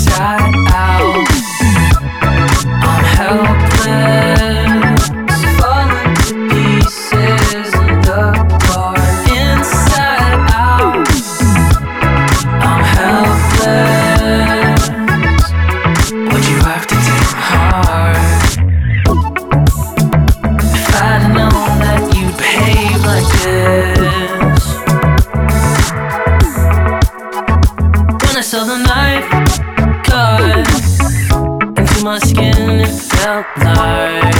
inside out. I'm helpless, falling to pieces in the dark. Inside out, I'm helpless. Would you have to take my heart? If I'd known that you'd behave like this. When I saw the knife cut into my skin, it felt like